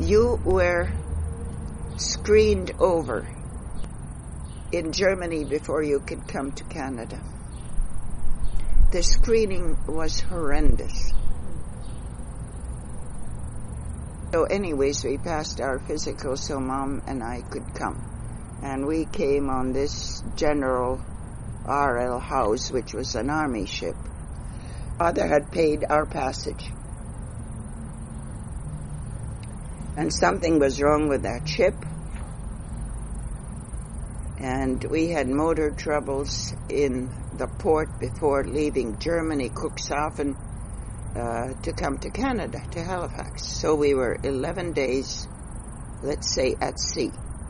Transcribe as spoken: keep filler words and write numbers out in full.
you were screened over in Germany before you could come to Canada. The screening was horrendous. So anyways, we passed our physical so Mom and I could come. And we came on this General R L House, which was an army ship. Father had paid our passage. And something was wrong with that ship. And we had motor troubles in the port before leaving Germany, Cuxhaven, uh, to come to Canada, to Halifax. So we were eleven days, let's say, at sea.